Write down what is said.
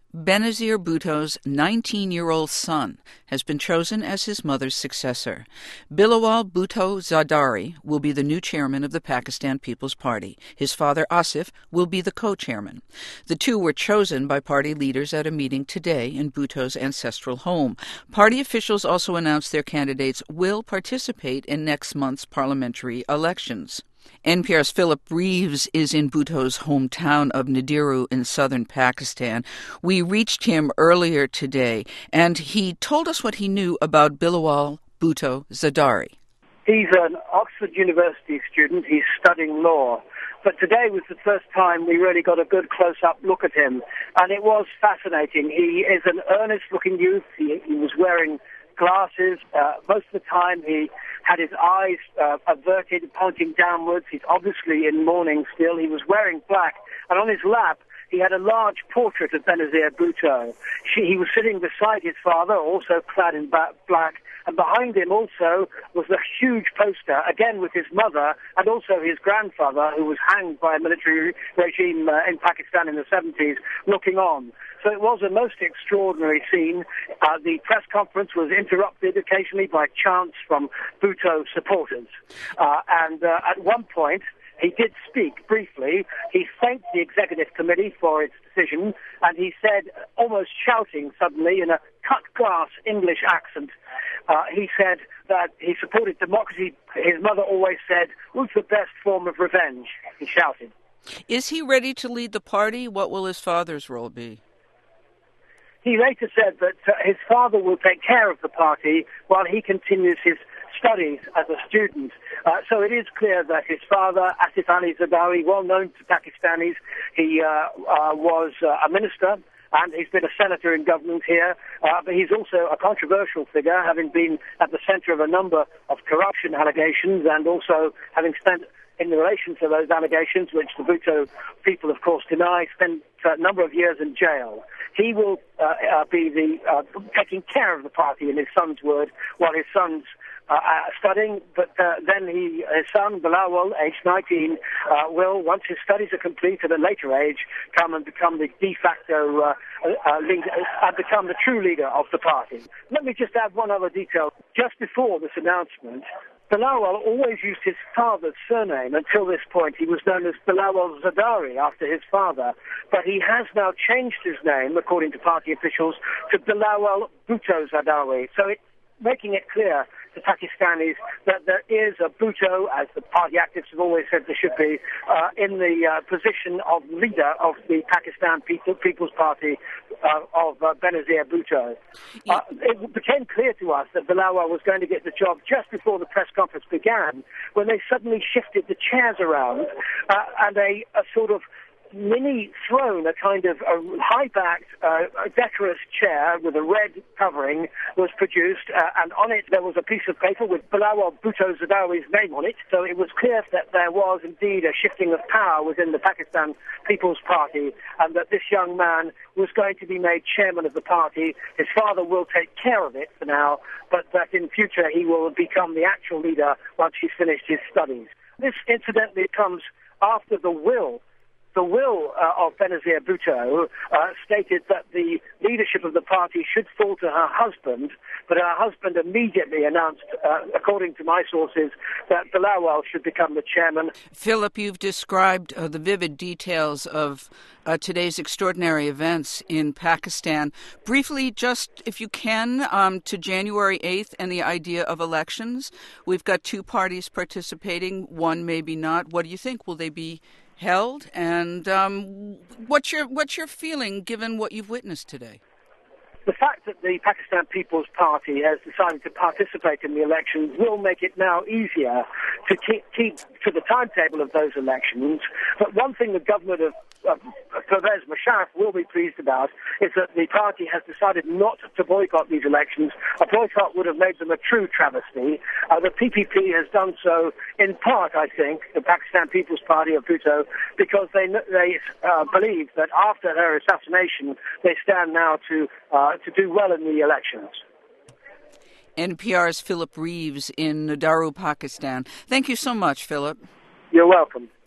Benazir Bhutto's 19-year-old son has been chosen as his mother's successor. Bilawal Bhutto Zardari will be the new chairman of the Pakistan People's Party. His father, Asif, will be the co-chairman. The two were chosen by party leaders at a meeting today in Bhutto's ancestral home. Party officials also announced their candidates will participate in next month's parliamentary elections. NPR's Philip Reeves is in Bhutto's hometown of Nadiru in southern Pakistan. We reached him earlier today, and he told us what he knew about Bilawal Bhutto Zardari. He's an Oxford University student. He's studying law. But today was the first time we really got a good close-up look at him, and it was fascinating. He is an earnest-looking youth. He was wearing glasses. Most of the time he had his eyes averted, pointing downwards. He's obviously in mourning still. He was wearing black, and on his lap he had a large portrait of Benazir Bhutto. He was sitting beside his father, also clad in black, and behind him also was a huge poster, again with his mother and also his grandfather, who was hanged by a military regime in Pakistan in the 70s, looking on. So it was a most extraordinary scene. The press conference was interrupted occasionally by chants from Bhutto supporters. And at one point, he did speak briefly. He thanked the executive committee for its decision, and he said, almost shouting suddenly in a cut-glass English accent, he said that he supported democracy. His mother always said, "What's the best form of revenge?" he shouted. Is he ready to lead the party? What will his father's role be? He later said that his father will take care of the party while he continues his studies as a student. So it is clear that his father, Asif Ali Zardari, well known to Pakistanis, he was a minister, and he's been a senator in government here, but he's also a controversial figure, having been at the center of a number of corruption allegations and also having spent, in relation to those allegations, which the Bhutto people, of course, deny, spent a number of years in jail. He will be taking care of the party, in his son's word, while his son's studying, but then his son, Bilawal, aged 19, will, once his studies are complete at a later age, come and become the de facto leader, become the true leader of the party. Let me just add one other detail. Just before this announcement, Bilawal always used his father's surname. Until this point, he was known as Bilawal Zardari, after his father. But he has now changed his name, according to party officials, to Bilawal Bhutto Zardari. So it's making it clear to Pakistanis that there is a Bhutto, as the party activists have always said there should be, in the position of leader of the Pakistan People's Party of Benazir Bhutto. It became clear to us that Bilawal was going to get the job just before the press conference began, when they suddenly shifted the chairs around and a sort of mini throne, a kind of a high-backed, decorous chair with a red covering was produced, and on it there was a piece of paper with Bilawal Bhutto Zardari's name on it. So it was clear that there was indeed a shifting of power within the Pakistan People's Party, and that this young man was going to be made chairman of the party. His father will take care of it for now, but that in future he will become the actual leader once he's finished his studies. This incidentally comes after the will of Benazir Bhutto stated that the leadership of the party should fall to her husband, but her husband immediately announced, according to my sources, that Bilawal should become the chairman. Philip, you've described the vivid details of today's extraordinary events in Pakistan. Briefly, just if you can, to January 8th and the idea of elections. We've got two parties participating, one maybe not. What do you think? Will they be held, and what's your feeling given what you've witnessed today? The fact that the Pakistan People's Party has decided to participate in the elections will make it now easier to keep to the timetable of those elections. But one thing the government of Pervez Musharraf will be pleased about is that the party has decided not to boycott these elections. A boycott would have made them a true travesty. The PPP has done so in part, I think, the Pakistan People's Party of Bhutto, because they believe that after her assassination, they stand now to do well in the elections. NPR's Philip Reeves in Nadiru, Pakistan. Thank you so much, Philip. You're welcome.